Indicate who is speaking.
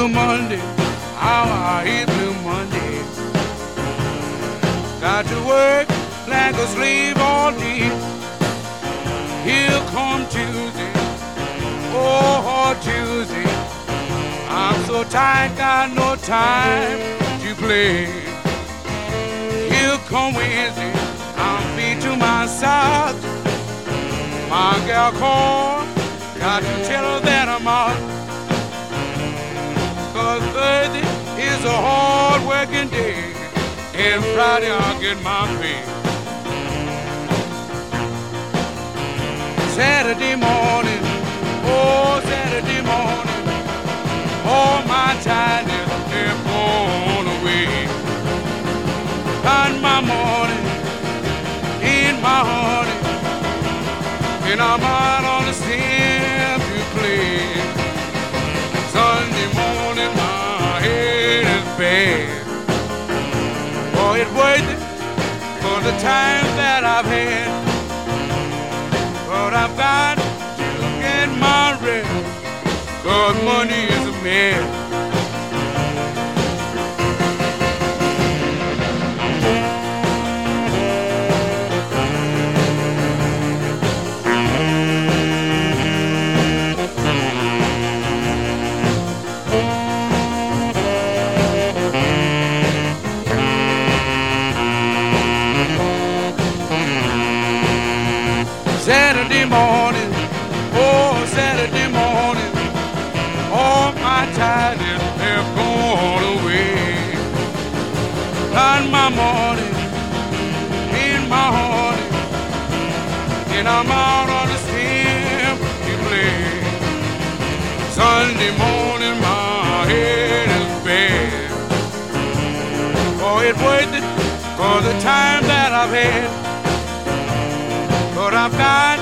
Speaker 1: Blue Monday, how I hate Blue Monday. Got to work like a slave all day. Here come Tuesday, oh Tuesday. I'm so tired, got no time to play. Here come Wednesday, I'm beat to my socks. My gal called, got to tell her that I'm out. 'Cause Thursday is a hard working day, and Friday I'll get my pay. Saturday morning, oh Saturday morning, all my tiredness is gone away. On my morning, in my honey, and I'm out on the stand to play. Sunday morning, my head is bad. Boy, it's worth it for the time that I've had. But I've got to get my rest, 'cause money is a man. Saturday morning, oh Saturday morning, all my tiredness have gone away. On my morning, in my honey, and I'm out on the stem to play. Sunday morning, my head is bad. Oh, it's worth it for the time that I've had. But I've got